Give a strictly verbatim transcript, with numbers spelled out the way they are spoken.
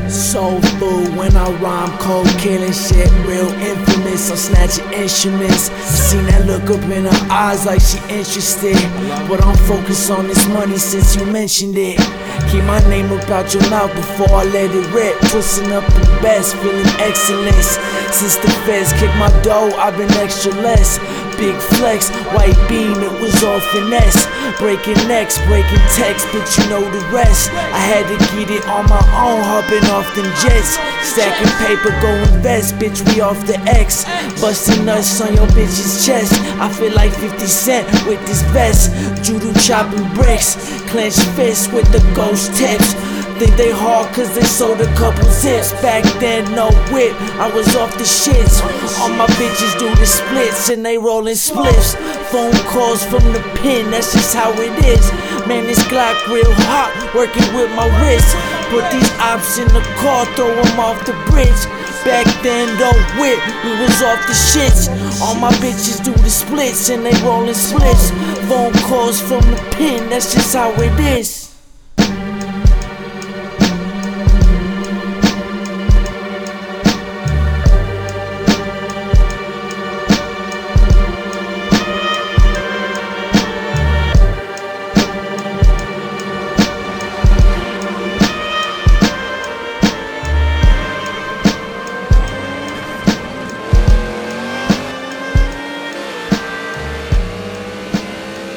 Soul food when I rhyme, cold killing shit, real infamous. I'm snatching instruments. Seen that look up in her eyes like she interested, but I'm focused on this money since you mentioned it. Keep my name up out your mouth before I let it rip. Twisting up the best, feeling excellence. Since the feds kicked my dough, I've been extra less. Big flex, white beam, it was all finesse. Breaking necks, breaking text, but you know the rest. I had to get it on my own, hopping off them jets. Stacking paper, go invest, bitch, we off the X. Busting nuts on your bitch's chest. I feel like fifty cent with this vest. Judo chopping bricks, clenched fists with the ghost tips. Think they hard cause they sold a couple zips. Back then, no whip, I was off the shits. All my bitches do the splits and they rollin' spliffs. Phone calls from the pen, that's just how it is. Man, this Glock real hot, working with my wrist. Put these ops in the car, throw them off the bridge. Back then, don't whip, we was off the shits. All my bitches do the splits and they rollin' splits. Phone calls from the pen, that's just how it is.